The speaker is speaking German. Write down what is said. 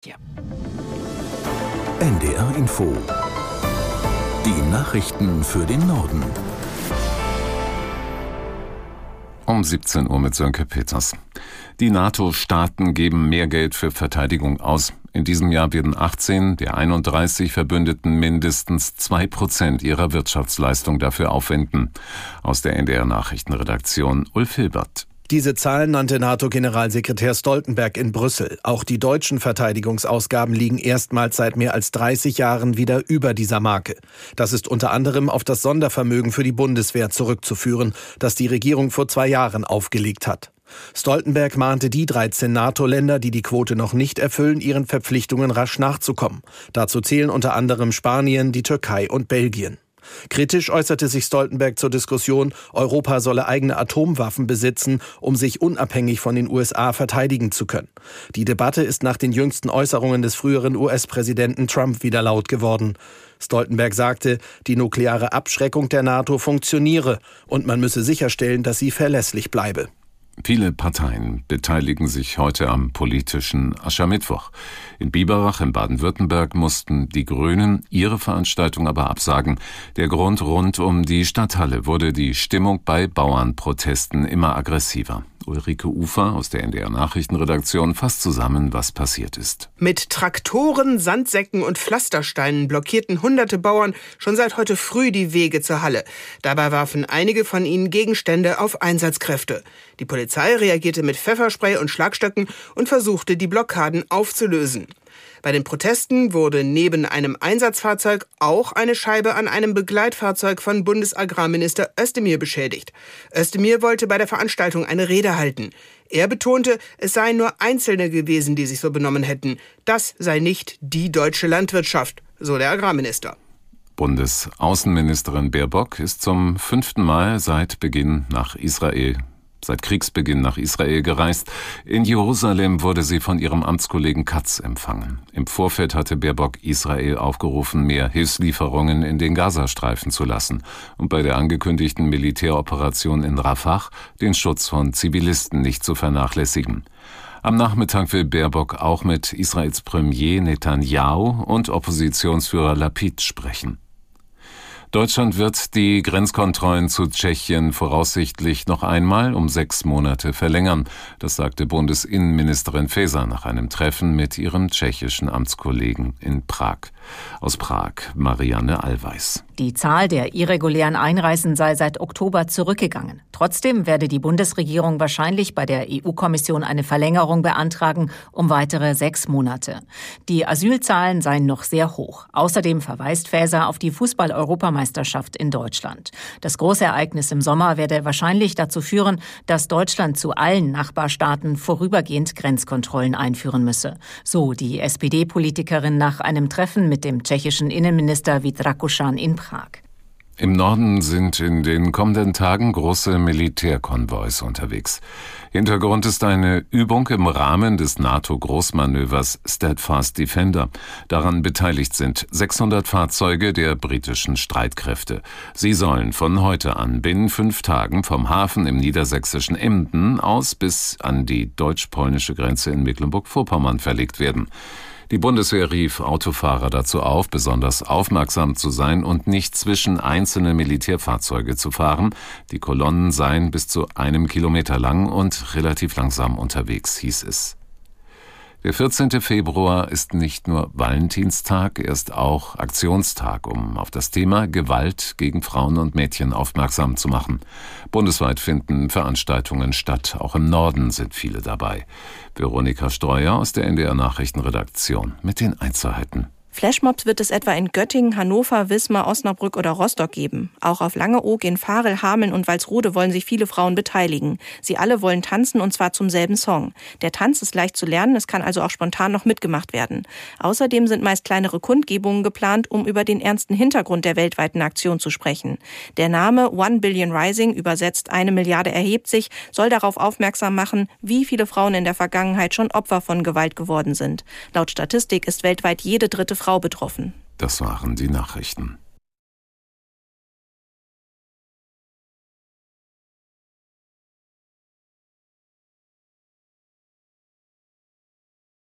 Ja. NDR Info. Die Nachrichten für den Norden. Um 17 Uhr mit Sönke Peters. Die NATO-Staaten geben mehr Geld für Verteidigung aus. In diesem Jahr werden 18 der 31 Verbündeten mindestens 2% ihrer Wirtschaftsleistung dafür aufwenden. Aus der NDR-Nachrichtenredaktion Ulf Hilbert. Diese Zahlen nannte NATO-Generalsekretär Stoltenberg in Brüssel. Auch die deutschen Verteidigungsausgaben liegen erstmals seit mehr als 30 Jahren wieder über dieser Marke. Das ist unter anderem auf das Sondervermögen für die Bundeswehr zurückzuführen, das die Regierung vor 2 Jahren aufgelegt hat. Stoltenberg mahnte die 13 NATO-Länder, die die Quote noch nicht erfüllen, ihren Verpflichtungen rasch nachzukommen. Dazu zählen unter anderem Spanien, die Türkei und Belgien. Kritisch äußerte sich Stoltenberg zur Diskussion, Europa solle eigene Atomwaffen besitzen, um sich unabhängig von den USA verteidigen zu können. Die Debatte ist nach den jüngsten Äußerungen des früheren US-Präsidenten Trump wieder laut geworden. Stoltenberg sagte, die nukleare Abschreckung der NATO funktioniere und man müsse sicherstellen, dass sie verlässlich bleibe. Viele Parteien beteiligen sich heute am politischen Aschermittwoch. In Biberach in Baden-Württemberg mussten die Grünen ihre Veranstaltung aber absagen. Der Grund: rund um die Stadthalle wurde die Stimmung bei Bauernprotesten immer aggressiver. Ulrike Ufer aus der NDR-Nachrichtenredaktion fasst zusammen, was passiert ist. Mit Traktoren, Sandsäcken und Pflastersteinen blockierten hunderte Bauern schon seit heute früh die Wege zur Halle. Dabei warfen einige von ihnen Gegenstände auf Einsatzkräfte. Die Polizei reagierte mit Pfefferspray und Schlagstöcken und versuchte, die Blockaden aufzulösen. Bei den Protesten wurde neben einem Einsatzfahrzeug auch eine Scheibe an einem Begleitfahrzeug von Bundesagrarminister Özdemir beschädigt. Özdemir wollte bei der Veranstaltung eine Rede halten. Er betonte, es seien nur Einzelne gewesen, die sich so benommen hätten. Das sei nicht die deutsche Landwirtschaft, so der Agrarminister. Bundesaußenministerin Baerbock ist zum 5. Mal seit Kriegsbeginn nach Israel gereist. In Jerusalem wurde sie von ihrem Amtskollegen Katz empfangen. Im Vorfeld hatte Baerbock Israel aufgerufen, mehr Hilfslieferungen in den Gazastreifen zu lassen und bei der angekündigten Militäroperation in Rafah den Schutz von Zivilisten nicht zu vernachlässigen. Am Nachmittag will Baerbock auch mit Israels Premier Netanyahu und Oppositionsführer Lapid sprechen. Deutschland wird die Grenzkontrollen zu Tschechien voraussichtlich noch einmal um 6 Monate verlängern. Das sagte Bundesinnenministerin Faeser nach einem Treffen mit ihrem tschechischen Amtskollegen in Prag. Aus Prag, Marianne Allweis. Die Zahl der irregulären Einreisen sei seit Oktober zurückgegangen. Trotzdem werde die Bundesregierung wahrscheinlich bei der EU-Kommission eine Verlängerung beantragen um weitere 6 Monate. Die Asylzahlen seien noch sehr hoch. Außerdem verweist Faeser auf die Fußball-Europameisterschaft in Deutschland. Das Großereignis im Sommer werde wahrscheinlich dazu führen, dass Deutschland zu allen Nachbarstaaten vorübergehend Grenzkontrollen einführen müsse. So die SPD-Politikerin nach einem Treffen mit dem tschechischen Innenminister Vít Rakušan in Prag. Im Norden sind in den kommenden Tagen große Militärkonvois unterwegs. Hintergrund ist eine Übung im Rahmen des NATO-Großmanövers Steadfast Defender. Daran beteiligt sind 600 Fahrzeuge der britischen Streitkräfte. Sie sollen von heute an binnen 5 Tagen vom Hafen im niedersächsischen Emden aus bis an die deutsch-polnische Grenze in Mecklenburg-Vorpommern verlegt werden. Die Bundeswehr rief Autofahrer dazu auf, besonders aufmerksam zu sein und nicht zwischen einzelne Militärfahrzeuge zu fahren. Die Kolonnen seien bis zu 1 Kilometer lang und relativ langsam unterwegs, hieß es. Der 14. Februar ist nicht nur Valentinstag, er ist auch Aktionstag, um auf das Thema Gewalt gegen Frauen und Mädchen aufmerksam zu machen. Bundesweit finden Veranstaltungen statt, auch im Norden sind viele dabei. Veronika Streuer aus der NDR-Nachrichtenredaktion mit den Einzelheiten. Flashmobs wird es etwa in Göttingen, Hannover, Wismar, Osnabrück oder Rostock geben. Auch auf Langeoog, in Varel, Hameln und Walsrode wollen sich viele Frauen beteiligen. Sie alle wollen tanzen und zwar zum selben Song. Der Tanz ist leicht zu lernen, es kann also auch spontan noch mitgemacht werden. Außerdem sind meist kleinere Kundgebungen geplant, um über den ernsten Hintergrund der weltweiten Aktion zu sprechen. Der Name 1 Billion Rising, übersetzt 1 Milliarde erhebt sich, soll darauf aufmerksam machen, wie viele Frauen in der Vergangenheit schon Opfer von Gewalt geworden sind. Laut Statistik ist weltweit jede 3. Frau betroffen. Das waren die Nachrichten.